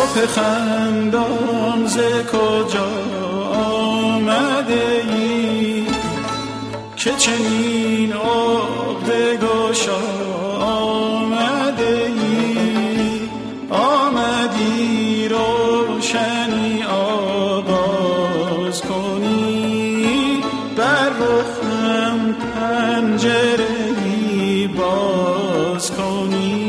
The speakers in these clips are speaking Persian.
صبح خندان ز کجا آمده ای که چنین عقده گشا آمده ای؟ آمدی روشنی آغاز کنی، بر رخم پنجره‌ای باز کنی.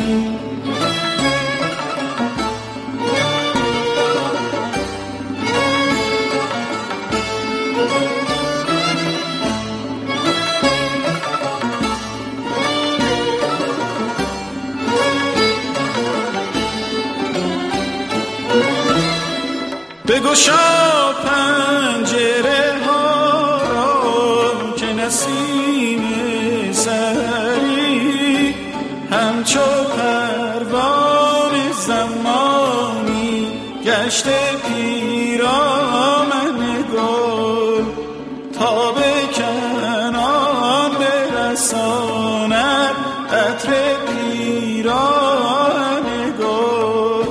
بگشا پنجره ها را که نسیم سحری همچو پروانه زمانی گشته پیرامن گل، تا به کنان برساند عطر پیرامن گل.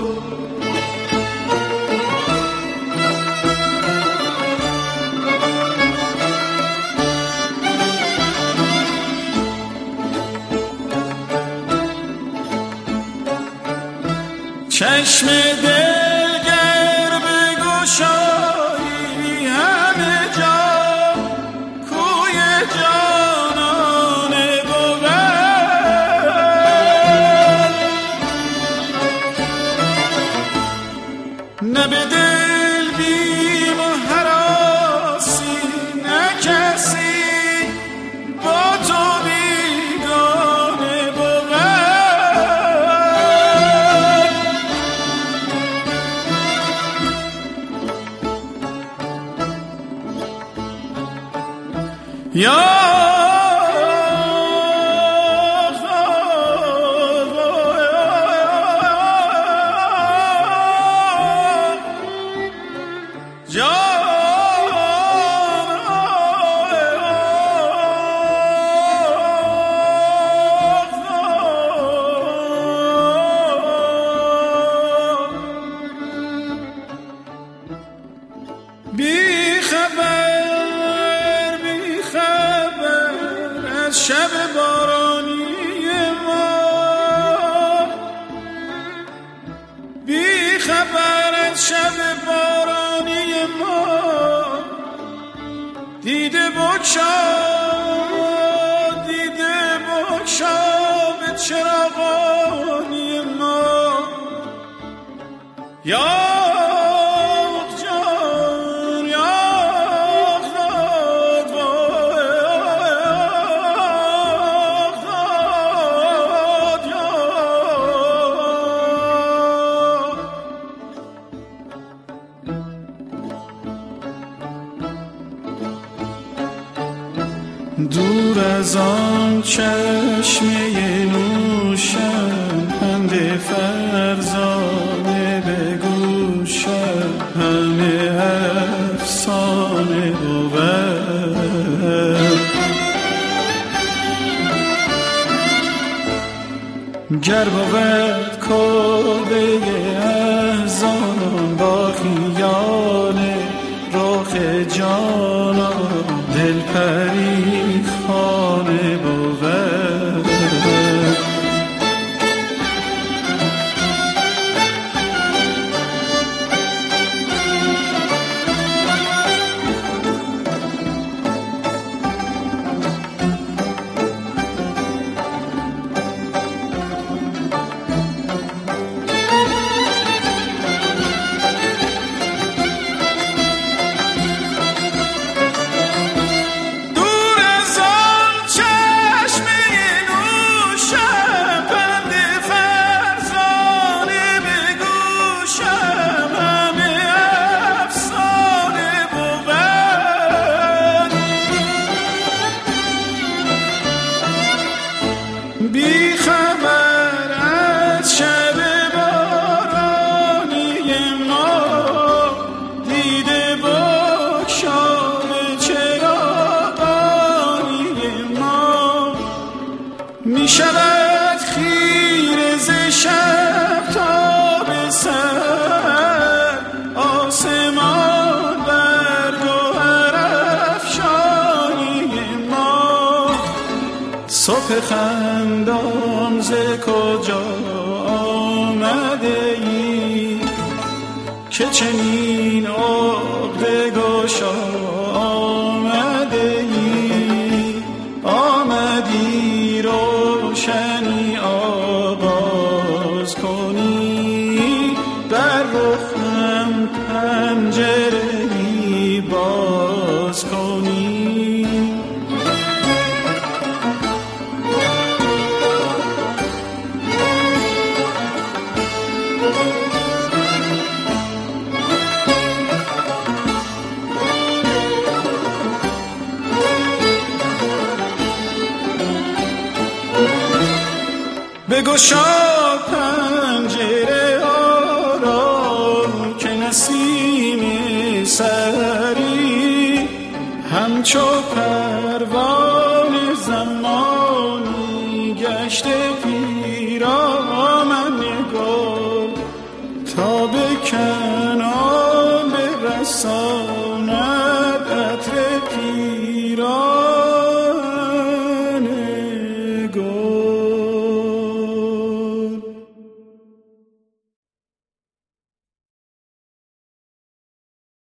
چشم دلگر بگشایی همه جا، کوی جانان بود. نه به دل بیم و هراسی، نه کسی با تو بیگانه بود. یا شب بارانی ما، بی خبر از شب بارانی ما، دیده بگشا به چراغانی ما. یا دور از آن چشمه نوشم، پند فرزانه به گوشم، همه افسانه بود. گر بود کلبه احزانم با خیال رخ جانم، دل پری خانه بود. می شود خیره ز شب تا به سر خندان ز کجا آمده ای که چنین عقده گشا آمده ای؟ آمدی روشنی آغاز کنی، بر رخم پنجره‌ای باز کنی. بگشا پنجره ها را که نسیم سحری همچو پروانه زمانی گشته پیرامن گل تا به کنار برسد